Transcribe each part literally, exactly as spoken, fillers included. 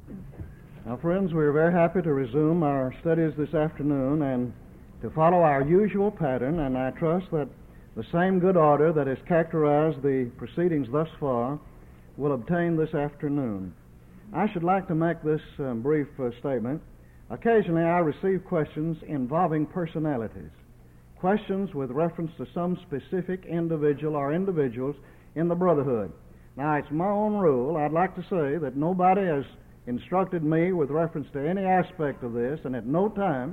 Now, friends, we're very happy to resume our studies this afternoon and to follow our usual pattern, and I trust that the same good order that has characterized the proceedings thus far will obtain this afternoon. I should like to make this um, brief uh, statement. Occasionally I receive questions involving personalities, questions with reference to some specific individual or individuals in the brotherhood. Now, it's my own rule. I'd like to say that nobody has instructed me with reference to any aspect of this, and at no time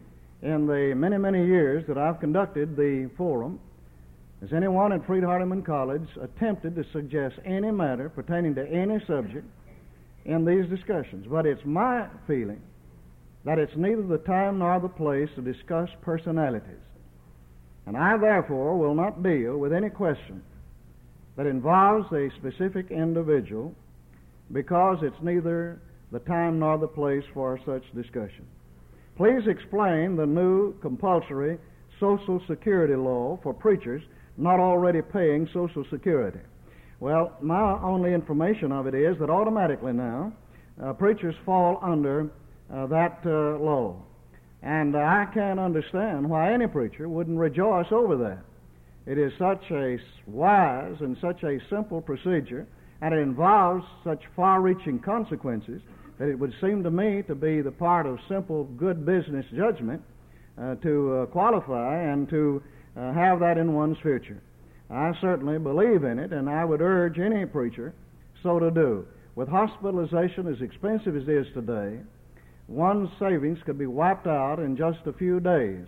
in the many, many years that I've conducted the forum has anyone at Freed Hardeman College attempted to suggest any matter pertaining to any subject in these discussions. But it's my feeling that it's neither the time nor the place to discuss personalities. And I, therefore, will not deal with any question that involves a specific individual, because it's neither the time nor the place for such discussion. Please explain the new compulsory Social Security law for preachers not already paying Social Security. Well, my only information of it is that automatically now uh, preachers fall under uh, that uh, law. And uh, I can't understand why any preacher wouldn't rejoice over that. It is such a wise and such a simple procedure, and it involves such far-reaching consequences that it would seem to me to be the part of simple good business judgment uh, to uh, qualify and to uh, have that in one's future. I certainly believe in it, and I would urge any preacher so to do. With hospitalization as expensive as it is today, one's savings could be wiped out in just a few days.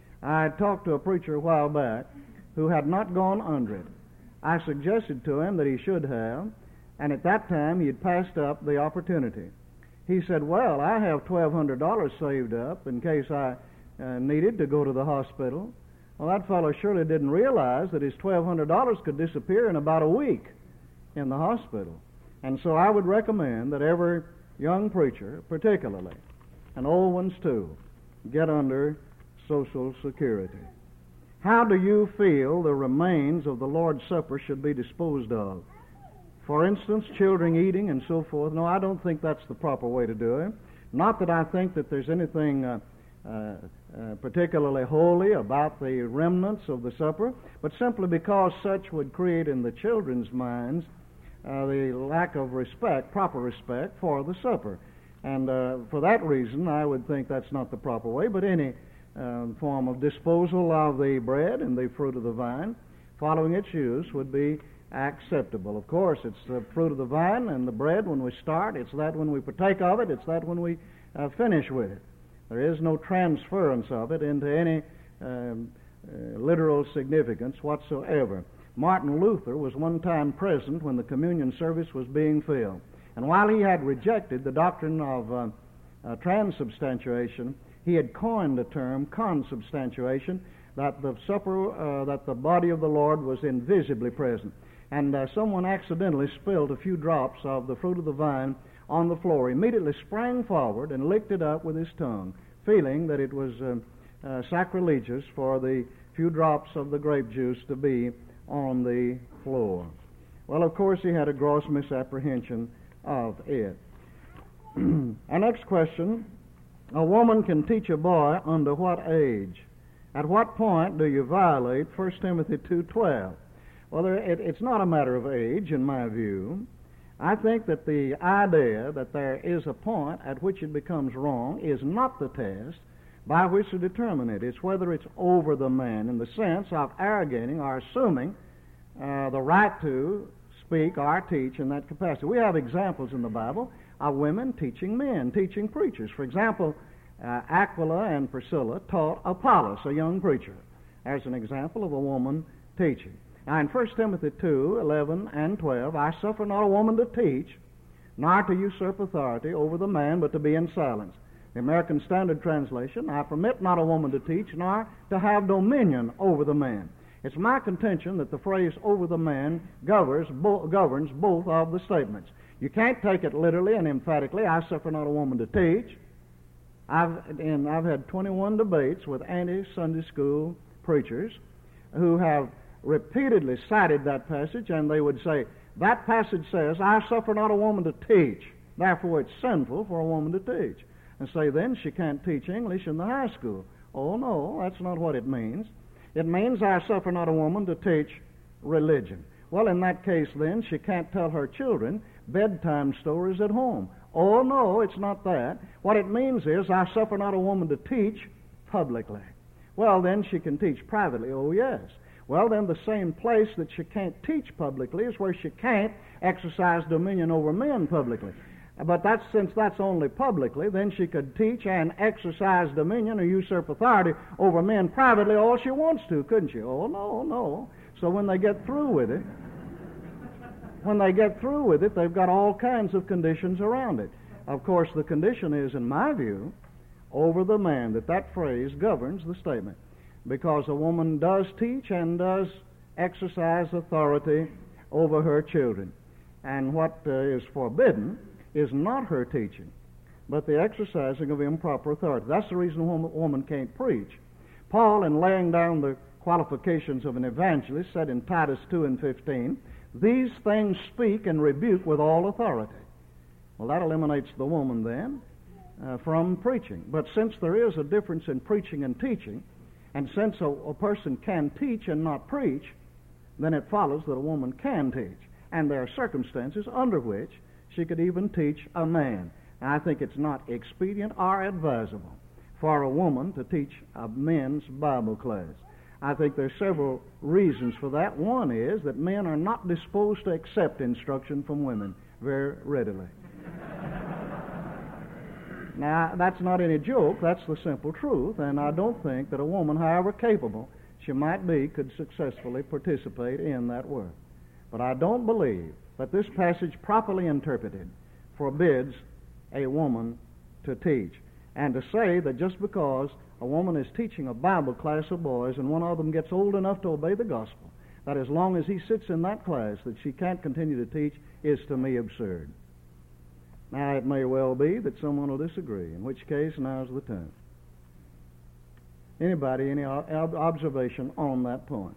I talked to a preacher a while back who had not gone under it. I suggested to him that he should have, and at that time he had passed up the opportunity. He said, well, I have twelve hundred dollars saved up in case I uh, needed to go to the hospital. Well, that fellow surely didn't realize that his twelve hundred dollars could disappear in about a week in the hospital. And so I would recommend that every young preacher, particularly, and old ones too, get under Social Security. How do you feel the remains of the Lord's Supper should be disposed of? For instance, children eating and so forth. No, I don't think that's the proper way to do it. Not that I think that there's anything uh, uh, uh, particularly holy about the remnants of the supper, but simply because such would create in the children's minds uh, the lack of respect, proper respect for the supper. And uh, for that reason, I would think that's not the proper way, but any Um, form of disposal of the bread and the fruit of the vine, following its use, would be acceptable. Of course, it's the fruit of the vine and the bread when we start. It's that when we partake of it. It's that when we uh, finish with it. There is no transference of it into any um, uh, literal significance whatsoever. Martin Luther was one time present when the communion service was being filled. And while he had rejected the doctrine of uh, uh, transubstantiation, he had coined the term consubstantiation, that the supper, uh, that the body of the Lord was invisibly present. And uh, someone accidentally spilled a few drops of the fruit of the vine on the floor. He immediately sprang forward and licked it up with his tongue, feeling that it was uh, uh, sacrilegious for the few drops of the grape juice to be on the floor. Well, of course, he had a gross misapprehension of it. Our next question: a woman can teach a boy under what age? At what point do you violate First Timothy two twelve? Well, there, it, it's not a matter of age, in my view. I think that the idea that there is a point at which it becomes wrong is not the test by which to determine it. It's whether it's over the man in the sense of arrogating or assuming uh, the right to speak or teach in that capacity. We have examples in the Bible of women teaching men, teaching preachers. For example, uh, Aquila and Priscilla taught Apollos, a young preacher, as an example of a woman teaching. Now, in First Timothy two eleven and twelve, I suffer not a woman to teach, nor to usurp authority over the man, but to be in silence. The American Standard Translation, I permit not a woman to teach, nor to have dominion over the man. It's my contention that the phrase over the man governs, bo- governs both of the statements. You can't take it literally and emphatically, I suffer not a woman to teach. I've, and I've had twenty-one debates with anti-Sunday school preachers who have repeatedly cited that passage, and they would say, that passage says, I suffer not a woman to teach. Therefore, it's sinful for a woman to teach. And say, then she can't teach English in the high school. Oh, no, that's not what it means. It means I suffer not a woman to teach religion. Well, in that case, then, she can't tell her children bedtime stories at home. Oh, no, it's not that. What it means is I suffer not a woman to teach publicly. Well, then she can teach privately. Oh, yes. Well, then the same place that she can't teach publicly is where she can't exercise dominion over men publicly. But that's, since that's only publicly, then she could teach and exercise dominion or usurp authority over men privately all she wants to, couldn't she? Oh, no, no. So when they get through with it, when they get through with it, they've got all kinds of conditions around it. Of course, the condition is, in my view, over the man, that that phrase governs the statement. Because a woman does teach and does exercise authority over her children. And what uh, is forbidden is not her teaching, but the exercising of improper authority. That's the reason a woman, woman can't preach. Paul, in laying down the qualifications of an evangelist, said in Titus two and fifteen, these things speak and rebuke with all authority. Well, that eliminates the woman then uh, from preaching. But since there is a difference in preaching and teaching, and since a, a person can teach and not preach, then it follows that a woman can teach. And there are circumstances under which she could even teach a man. And I think it's not expedient or advisable for a woman to teach a men's Bible class. I think there are several reasons for that. One is that men are not disposed to accept instruction from women very readily. Now, that's not any joke, that's the simple truth, and I don't think that a woman, however capable she might be, could successfully participate in that work. But I don't believe that this passage, properly interpreted, forbids a woman to teach. And to say that just because a woman is teaching a Bible class of boys and one of them gets old enough to obey the gospel, that as long as he sits in that class that she can't continue to teach, is to me absurd. Now, it may well be that someone will disagree, in which case now's the time. Anybody, any ob- observation on that point?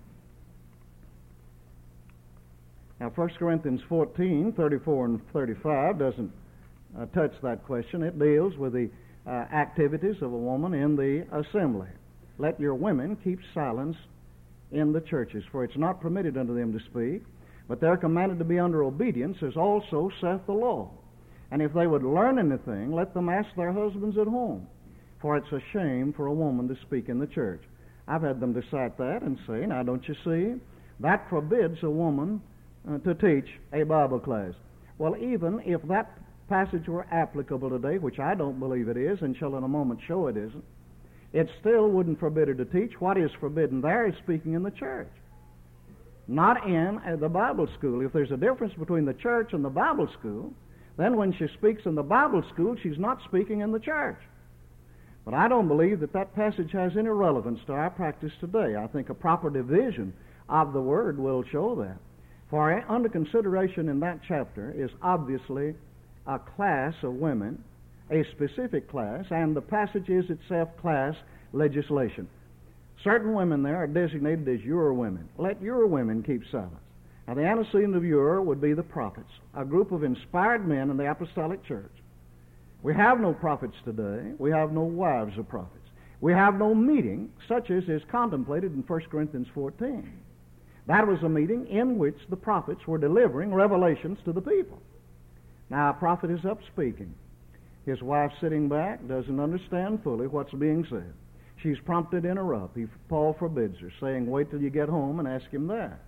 Now, First Corinthians fourteen, thirty-four and thirty-five doesn't uh, touch that question. It deals with the uh, activities of a woman in the assembly. Let your women keep silence in the churches, for it's not permitted unto them to speak, but they're commanded to be under obedience, as also saith the law. And if they would learn anything, let them ask their husbands at home, for it's a shame for a woman to speak in the church. I've had them decide that and say, now don't you see, that forbids a woman uh, to teach a Bible class. Well, even if that passage were applicable today, which I don't believe it is, and shall in a moment show it isn't, it still wouldn't forbid her to teach. What is forbidden there is speaking in the church, not in uh, the Bible school. If there's a difference between the church and the Bible school, then when she speaks in the Bible school, she's not speaking in the church. But I don't believe that that passage has any relevance to our practice today. I think a proper division of the Word will show that. For under consideration in that chapter is obviously a class of women, a specific class, and the passage is itself class legislation. Certain women there are designated as your women. Let your women keep silence. Now, the antecedent of your would be the prophets, a group of inspired men in the apostolic church. We have no prophets today. We have no wives of prophets. We have no meeting such as is contemplated in First Corinthians fourteen. That was a meeting in which the prophets were delivering revelations to the people. Now, a prophet is up speaking. His wife sitting back doesn't understand fully what's being said. She's prompted to interrupt. He, Paul forbids her, saying, wait till you get home and ask him there.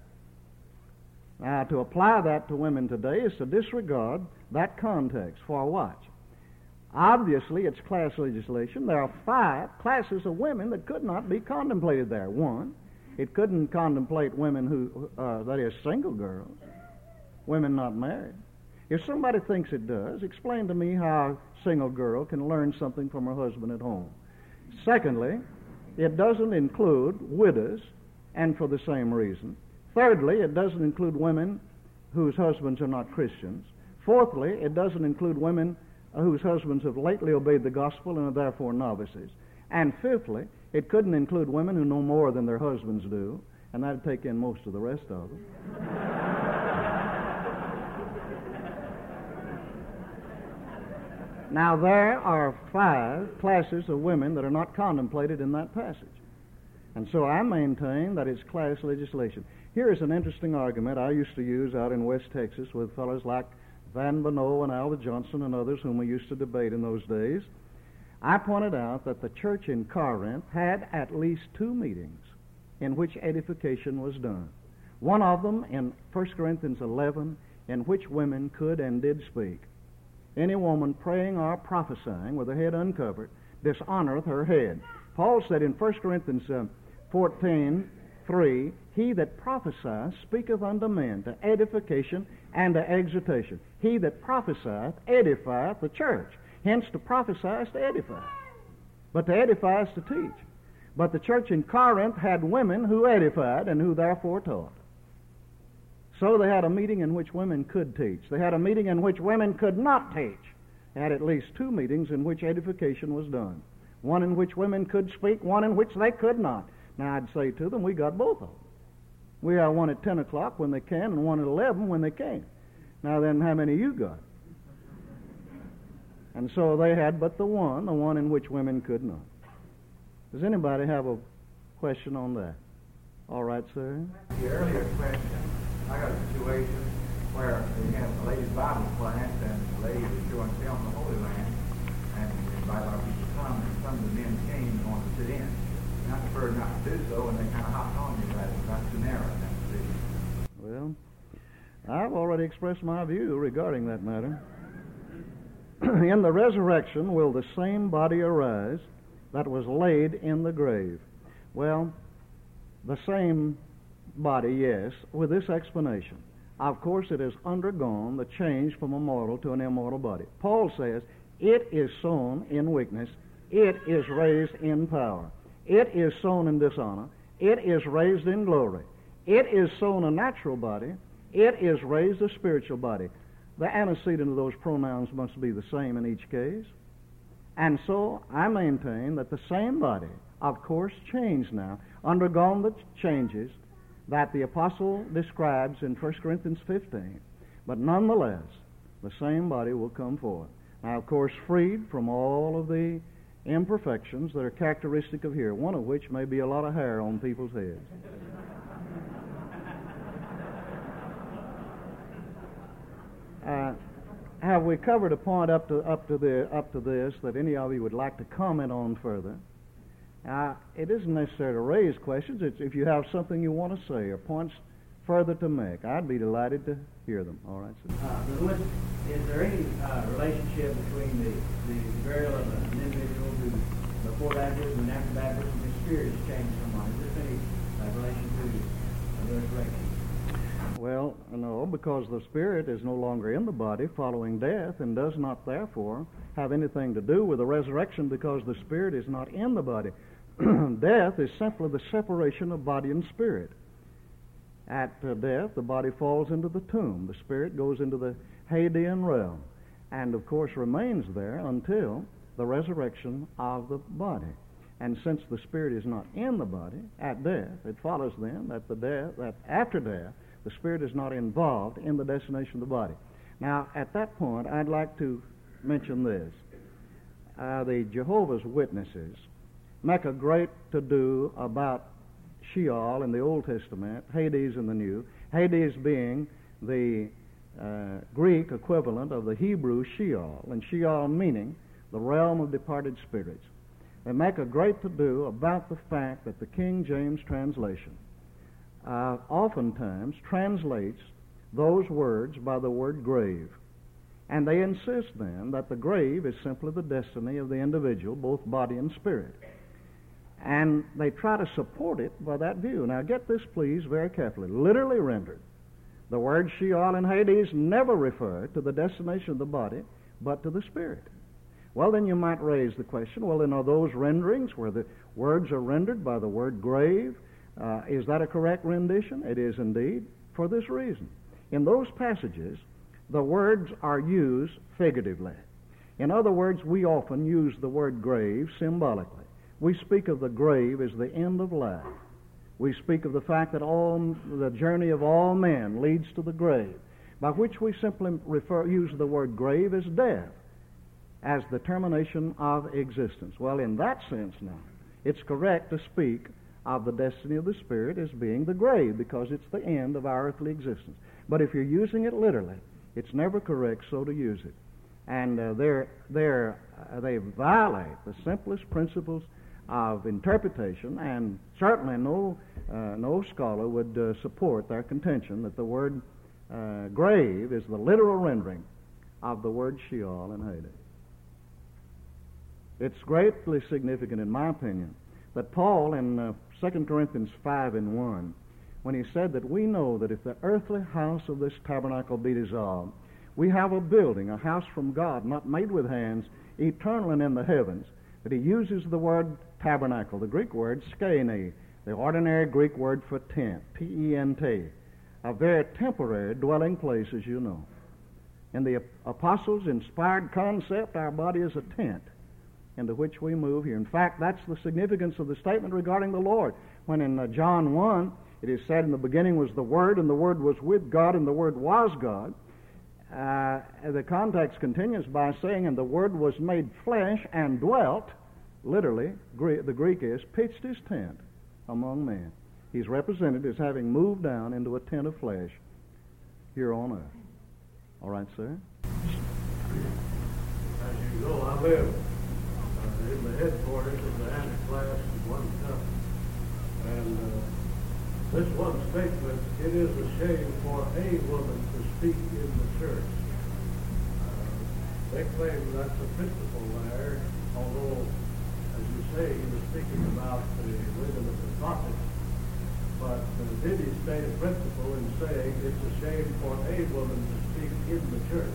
Now, to apply that to women today is to disregard that context. For watch. Obviously, it's class legislation. There are five classes of women that could not be contemplated there. One, it couldn't contemplate women who, uh, that is, single girls, women not married. If somebody thinks it does, explain to me how a single girl can learn something from her husband at home. Secondly, it doesn't include widows, and for the same reason. Thirdly, it doesn't include women whose husbands are not Christians. Fourthly, it doesn't include women whose husbands have lately obeyed the gospel and are therefore novices. And fifthly, it couldn't include women who know more than their husbands do, and that'd take in most of the rest of them. Now, there are five classes of women that are not contemplated in that passage. And so I maintain that it's class legislation. Here is an interesting argument I used to use out in West Texas with fellows like Van Bonneau and Alva Johnson and others whom we used to debate in those days. I pointed out that the church in Corinth had at least two meetings in which edification was done. One of them in First Corinthians eleven, in which women could and did speak. Any woman praying or prophesying with her head uncovered dishonoreth her head. Paul said in First Corinthians fourteen three, he that prophesieth speaketh unto men to edification and to exhortation. He that prophesieth edifieth the church. Hence, to prophesy is to edify. But to edify is to teach. But the church in Corinth had women who edified and who therefore taught. So they had a meeting in which women could teach. They had a meeting in which women could not teach. They had at least two meetings in which edification was done. One in which women could speak, one in which they could not. Now, I'd say to them, we got both of them. We have one at ten o'clock when they can and one at eleven when they can't. Now then, how many you got? And so they had but the one, the one in which women could not. Does anybody have a question on that? All right, sir. The earlier question, I got a situation where we have a lady's Bible class and the lady was showing film in the Holy Land and we invited our people to come and some of the men came and wanted to sit in. And I preferred not to do so and they kind of hopped on me about it. It was too narrow in that position. Well, I've already expressed my view regarding that matter. In the resurrection will the same body arise that was laid in the grave. Well, the same body, yes, with this explanation. Of course, it has undergone the change from a mortal to an immortal body. Paul says, it is sown in weakness, it is raised in power. It is sown in dishonor, it is raised in glory. It is sown a natural body, it is raised a spiritual body. The antecedent of those pronouns must be the same in each case. And so I maintain that the same body, of course, changed now, undergone the changes that the apostle describes in First Corinthians fifteen. But nonetheless, the same body will come forth. Now, of course, freed from all of the imperfections that are characteristic of here, one of which may be a lot of hair on people's heads. Uh, have we covered a point up to up to the up to this that any of you would like to comment on further? Uh, it isn't necessary to raise questions. It's if you have something you want to say or points further to make, I'd be delighted to hear them. All right, sir. Uh, Lewis, is there any uh, relationship between the, the burial of an individual who, before baptism and after baptism, his spirit has changed somewhat? Is there any uh, relation to the resurrection? Well, no, because the spirit is no longer in the body following death and does not therefore have anything to do with the resurrection because the spirit is not in the body. Death is simply the separation of body and spirit. At uh, death, the body falls into the tomb. The spirit goes into the Hadean realm and, of course, remains there until the resurrection of the body. And since the spirit is not in the body at death, it follows then that the death, that after death, the spirit is not involved in the destination of the body. Now, at that point, I'd like to mention this. Uh, the Jehovah's Witnesses make a great to-do about Sheol in the Old Testament, Hades in the New, Hades being the uh, Greek equivalent of the Hebrew Sheol, and Sheol meaning the realm of departed spirits. They make a great to-do about the fact that the King James translation Uh, oftentimes translates those words by the word grave. And they insist then that the grave is simply the destiny of the individual, both body and spirit. And they try to support it by that view. Now get this, please, very carefully. Literally rendered, the words Sheol and Hades never refer to the destination of the body, but to the spirit. Well, then you might raise the question, well, then are those renderings where the words are rendered by the word grave, Uh, is that a correct rendition? It is indeed, for this reason. In those passages, the words are used figuratively. In other words, we often use the word grave symbolically. We speak of the grave as the end of life. We speak of the fact that all the journey of all men leads to the grave, by which we simply refer, use the word grave as death. as the termination of existence. Well, in that sense now, it's correct to speak of the destiny of the Spirit as being the grave, because it's the end of our earthly existence. But if you're using it literally, it's never correct so to use it. And uh, they're, they're, uh, they violate the simplest principles of interpretation, and certainly no, uh, no scholar would uh, support their contention that the word uh, grave is the literal rendering of the word Sheol and Hades. It's greatly significant, in my opinion, that Paul in uh, Second Corinthians five and one, when he said that we know that if the earthly house of this tabernacle be dissolved, we have a building, a house from God, not made with hands, eternal and in the heavens, that he uses the word tabernacle, the Greek word skene, the ordinary Greek word for tent, T E N T, a very temporary dwelling place, as you know. In the apostles' inspired concept, our body is a tent into which we move here. In fact, that's the significance of the statement regarding the Lord. When in uh, John one, it is said, in the beginning was the Word, and the Word was with God, and the Word was God. Uh, the context continues by saying, and the Word was made flesh and dwelt, literally, Greek, the Greek is, pitched his tent among men. He's represented as having moved down into a tent of flesh here on earth. All right, sir? As you know, I live uh, in the headquarters of the Antichrist in one company. And uh, this one statement, it is a shame for a woman to speak in the church. Uh, they claim that's a principle there, although, as you say, he was speaking about the women of the prophets. But uh, did he state a principle in saying it's a shame for a woman to speak in the church?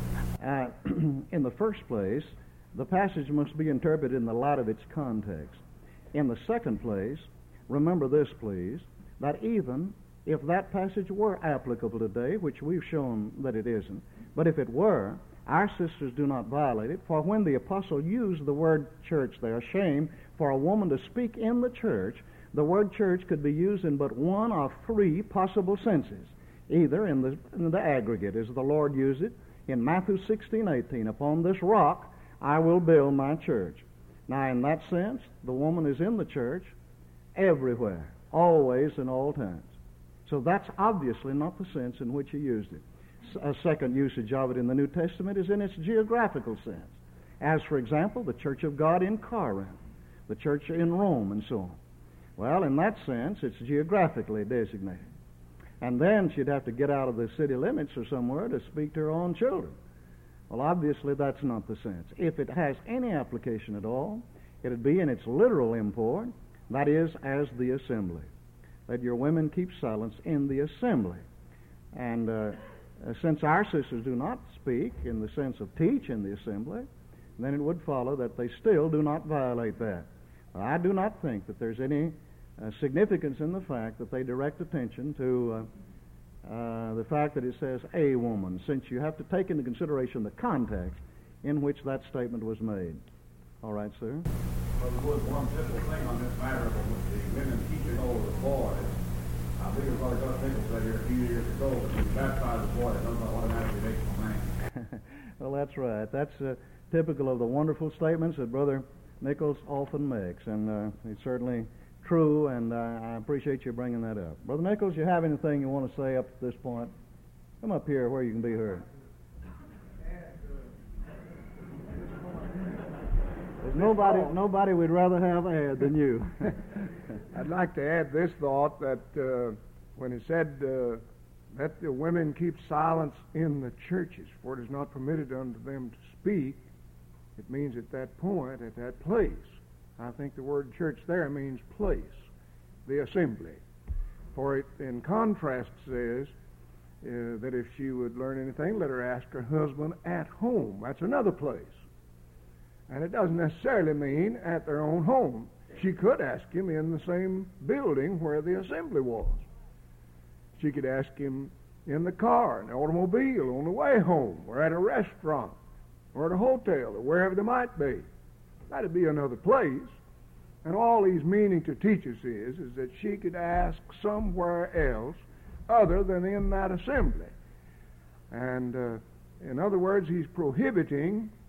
Uh, in the first place, the passage must be interpreted in the light of its context. In the second place, remember this, please, that even if that passage were applicable today, which we've shown that it isn't, but if it were, our sisters do not violate it, for when the apostle used the word church there, shame for a woman to speak in the church, the word church could be used in but one of three possible senses, either in the, in the aggregate, as the Lord used it in Matthew sixteen eighteen, upon this rock I will build my church. Now, in that sense, the woman is in the church everywhere, always and all times. So that's obviously not the sense in which he used it. A second usage of it in the New Testament is in its geographical sense, as, for example, the Church of God in Corinth, the church in Rome, and so on. Well, in that sense, it's geographically designated. And then she'd have to get out of the city limits or somewhere to speak to her own children. Well, obviously, that's not the sense. If it has any application at all, it'd be in its literal import, that is, as the assembly. Let your women keep silence in the assembly. And uh, since our sisters do not speak in the sense of teach in the assembly, then it would follow that they still do not violate that. I do not think that there's any uh, significance in the fact that they direct attention to uh, uh, the fact that it says a woman, since you have to take into consideration the context in which that statement was made. All right, sir? Well, there was one simple thing on this matter with the women teaching over the boys. I believe Brother Gus Nichols said here a few years ago that if you baptize a boy, it doesn't automatically make him a man. Well, that's right. That's uh, typical of the wonderful statements that Brother Nichols often makes, and uh, it's certainly true, and uh, I appreciate you bringing that up. Brother Nichols, you have anything you want to say up to this point? Come up here where you can be heard. There's nobody, nobody we'd rather have add than you. I'd like to add this thought, that uh, when he said, uh, let the women keep silence in the churches, for it is not permitted unto them to speak, it means at that point, at that place. I think the word church there means place, the assembly. For it, in contrast, says uh, that if she would learn anything, let her ask her husband at home. That's another place. And it doesn't necessarily mean at their own home. She could ask him in the same building where the assembly was. She could ask him in the car, in the automobile, on the way home, or at a restaurant, or at a hotel, or wherever they might be. That'd be another place. And all he's meaning to teach us is, is that she could ask somewhere else other than in that assembly. And uh, in other words, he's prohibiting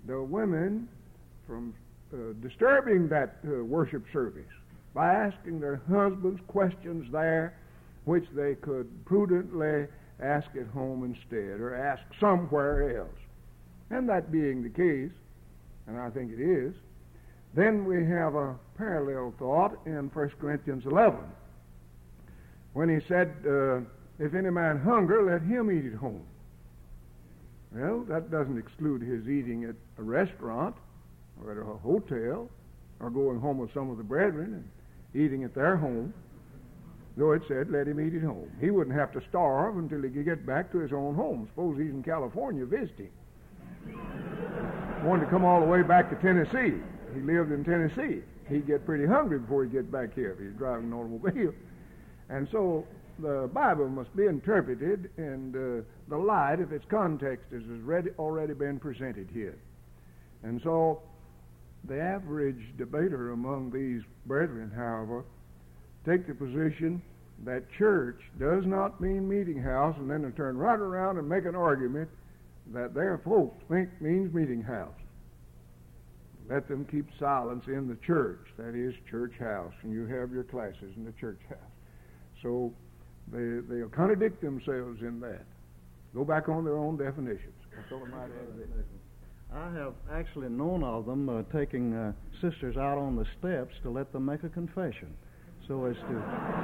the women from uh, disturbing that uh, worship service by asking their husbands questions there which they could prudently ask at home instead, or ask somewhere else. And that being the case, and I think it is, then we have a parallel thought in First Corinthians eleven, when he said, uh, if any man hunger, let him eat at home. Well, that doesn't exclude his eating at a restaurant or at a hotel or going home with some of the brethren and eating at their home. Though it said, let him eat at home. He wouldn't have to starve until he could get back to his own home. Suppose he's in California visiting. Wanted to come all the way back to Tennessee. He lived in Tennessee. He'd get pretty hungry before he'd get back here if he's driving an automobile. And so the Bible must be interpreted in uh, the light of its context as has ready, already been presented here. And so the average debater among these brethren, however, take the position that church does not mean meeting house, and then they turn right around and make an argument that their folks think means meeting house. Let them keep silence in the church, that is, church house, and you have your classes in the church house. So they, they'll contradict themselves in that. Go back on their own definitions. That's all I might add there. I have actually known of them uh, taking uh, sisters out on the steps to let them make a confession, so as to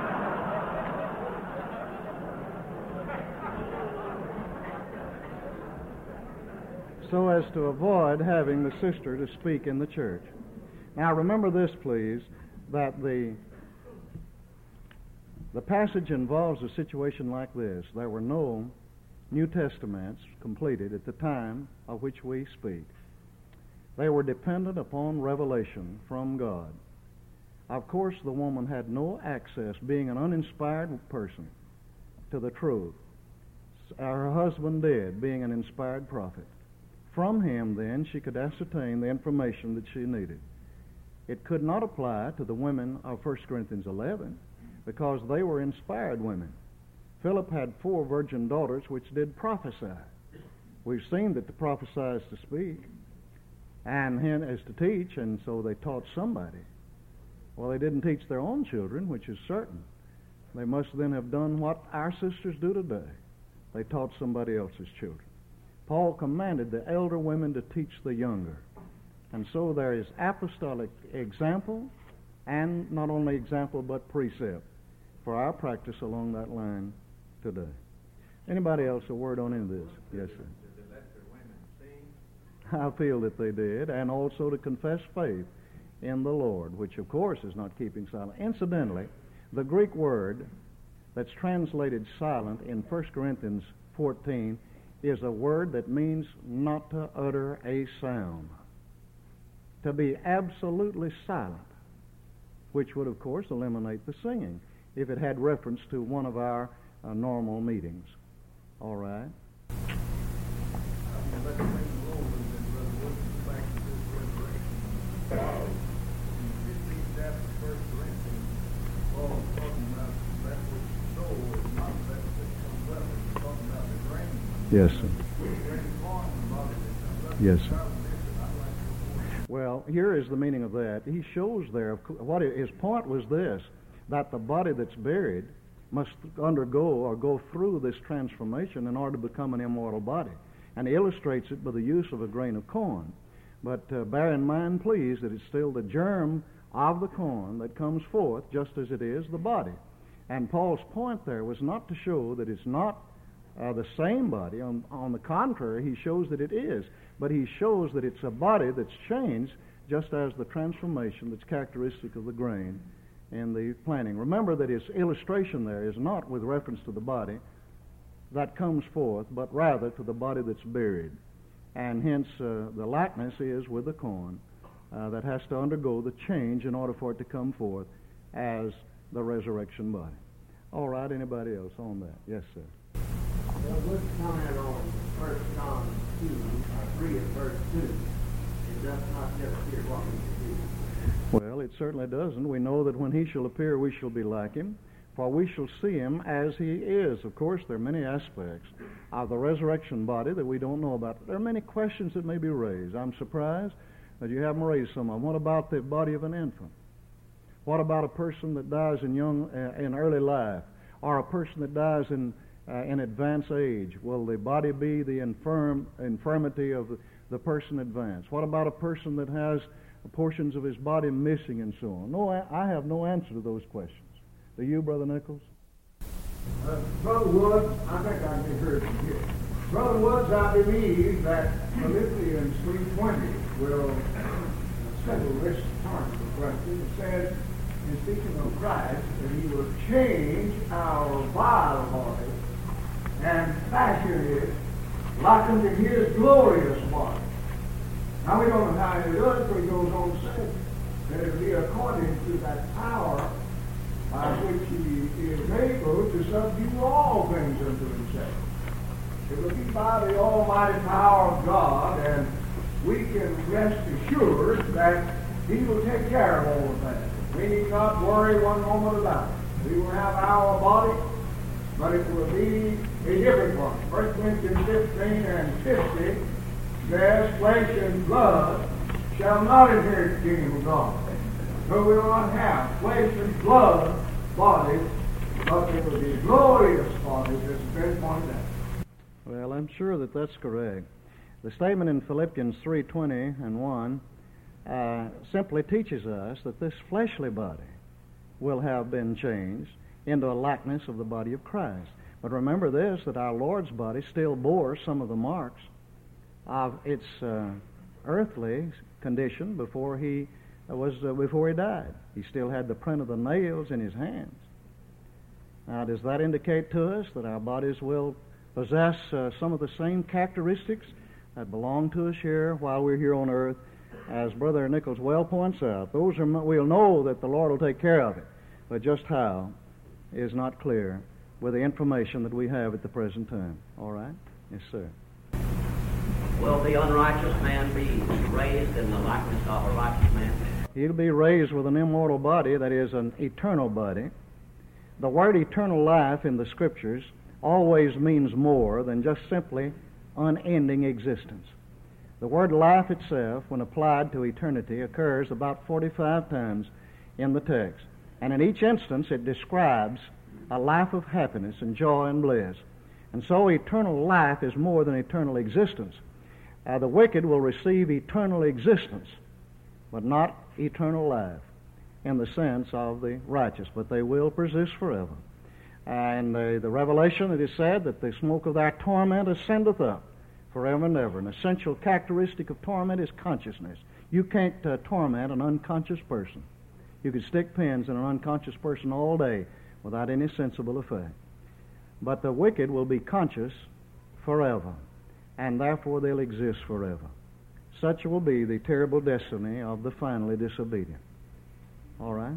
so as to avoid having the sister to speak in the church. Now remember this, please, that the the passage involves a situation like this. There were no New Testaments completed at the time of which we speak. They were dependent upon revelation from God. Of course, the woman had no access, being an uninspired person, to the truth. Her husband did, being an inspired prophet. From him, then, she could ascertain the information that she needed. It could not apply to the women of First Corinthians eleven, because they were inspired women. Philip had four virgin daughters which did prophesy. We've seen that to prophesy is to speak, and hen is to teach, and so they taught somebody. Well, they didn't teach their own children, which is certain. They must then have done what our sisters do today. They taught somebody else's children. Paul commanded the elder women to teach the younger. And so there is apostolic example, and not only example but precept for our practice along that line today. Anybody else a word on any of this? Yes, sir. Did they let their women sing? I feel that they did, and also to confess faith in the Lord, which of course is not keeping silent. Incidentally, the Greek word that's translated silent in First Corinthians fourteen is a word that means not to utter a sound, to be absolutely silent, which would of course eliminate the singing if it had reference to one of our uh, normal meetings. All right? Yes, sir. Yes, sir. Well, here is the meaning of that. He shows there, what his point was this, that the body that's buried must undergo or go through this transformation in order to become an immortal body. And he illustrates it by the use of a grain of corn. But uh, bear in mind, please, that it's still the germ of the corn that comes forth, just as it is the body. And Paul's point there was not to show that it's not uh, the same body. On, on the contrary, he shows that it is. But he shows that it's a body that's changed, just as the transformation that's characteristic of the grain in the planting. Remember that his illustration there is not with reference to the body that comes forth, but rather to the body that's buried. And hence uh, the likeness is with the corn uh, that has to undergo the change in order for it to come forth as the resurrection body. All right, anybody else on that? Yes, sir. Well, let's comment on First John two, uh, three and verse two. It does not yet appear what we should do. Well, it certainly doesn't. We know that when he shall appear, we shall be like him, for we shall see him as he is. Of course, there are many aspects of the resurrection body that we don't know about. There are many questions that may be raised. I'm surprised that you haven't raised some of them. What about the body of an infant? What about a person that dies in young, uh, in early life, or a person that dies in uh, in advanced age? Will the body be the infirm infirmity of the, the person advanced? What about a person that has portions of his body missing and so on? No, I, I have no answer to those questions. Do you, Brother Nichols? Uh, Brother Woods, I think I can hear it from here. Brother Woods, I believe that Philippians three twenty will uh, settle this part of the question. It says, in speaking of Christ, that he will change our vile body and fashion it like unto his glorious body. Now we don't know how he does it, but he goes on to say that it will be according to that power by which he is able to subdue all things unto himself. It will be by the almighty power of God, and we can rest assured that he will take care of all of that. We need not worry one moment about it. We will have our body, but it will be a different one. First Corinthians fifteen and fifty says, flesh and blood shall not inherit the kingdom of God. So we will not have flesh and blood bodies, but it will be glorious bodies, as has been pointed out. Well, I'm sure that that's correct. The statement in Philippians three twenty and one uh, simply teaches us that this fleshly body will have been changed into a likeness of the body of Christ. But remember this, that our Lord's body still bore some of the marks of its uh, earthly condition before he was uh, before he died. He still had the print of the nails in his hands. Now, does that indicate to us that our bodies will possess uh, some of the same characteristics that belong to us here while we're here on earth? As Brother Nichols well points out, those are we'll know that the Lord will take care of it, but just how is not clear with the information that we have at the present time. All right? Yes, sir. Will the unrighteous man be raised in the likeness of a righteous man? He'll be raised with an immortal body, that is, an eternal body. The word eternal life in the Scriptures always means more than just simply unending existence. The word life itself, when applied to eternity, occurs about forty-five times in the text. And in each instance, it describes a life of happiness and joy and bliss. And so eternal life is more than eternal existence. Uh, the wicked will receive eternal existence, but not eternal life in the sense of the righteous, but they will persist forever. And uh, the revelation, it is said that the smoke of their torment ascendeth up forever and ever. An essential characteristic of torment is consciousness. You can't uh, torment an unconscious person. You could stick pins in an unconscious person all day without any sensible effect. But the wicked will be conscious forever, and therefore they'll exist forever. Such will be the terrible destiny of the finally disobedient. All right?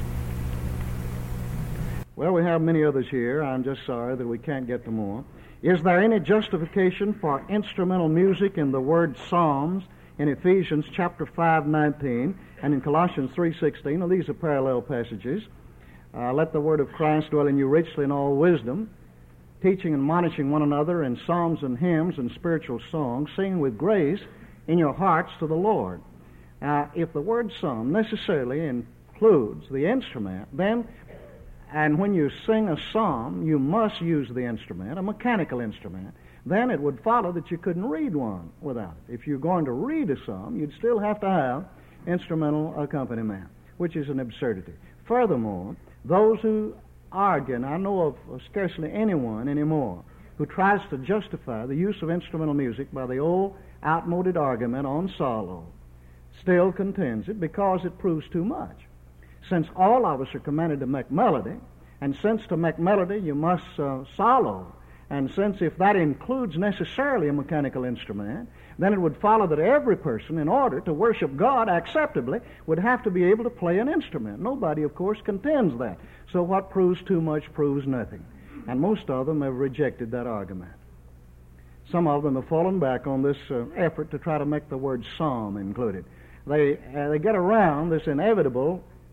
Well, we have many others here. I'm just sorry that we can't get to more. Is there any justification for instrumental music in the word psalms in Ephesians chapter five nineteen and in Colossians three sixteen? Now, these are parallel passages. Uh, Let the word of Christ dwell in you richly in all wisdom, teaching and admonishing one another in psalms and hymns and spiritual songs, singing with grace in your hearts to the Lord. Now, if the word psalm necessarily includes the instrument, then, and when you sing a psalm, you must use the instrument, a mechanical instrument, then it would follow that you couldn't read one without it. If you're going to read a psalm, you'd still have to have instrumental accompaniment, which is an absurdity. Furthermore, those who argue, and I know of scarcely anyone anymore who tries to justify the use of instrumental music by the old outmoded argument on solo, still contends it because it proves too much. Since all of us are commanded to make melody, and since to make melody you must uh, solo, and since if that includes necessarily a mechanical instrument, then it would follow that every person, in order to worship God acceptably, would have to be able to play an instrument. Nobody, of course, contends that. So what proves too much proves nothing. And most of them have rejected that argument. Some of them have fallen back on this uh, effort to try to make the word psalm included. They, uh, they get around this inevitable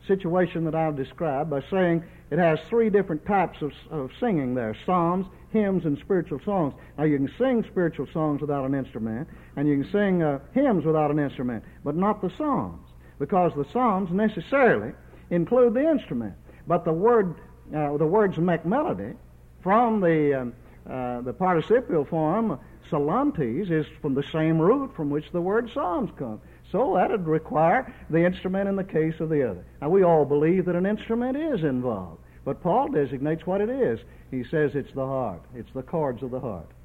situation that I'll describe by saying it has three different types of, of singing there: psalms, hymns, and spiritual songs. Now, you can sing spiritual songs without an instrument, and you can sing uh, hymns without an instrument, but not the psalms, because the psalms necessarily include the instrument. But the word, uh, the words make melody from the um, uh, the participial form psalantes is from the same root from which the word psalms come. So that would require the instrument in the case of the other. Now, we all believe that an instrument is involved, but Paul designates what it is. He says it's the heart. It's the chords of the heart.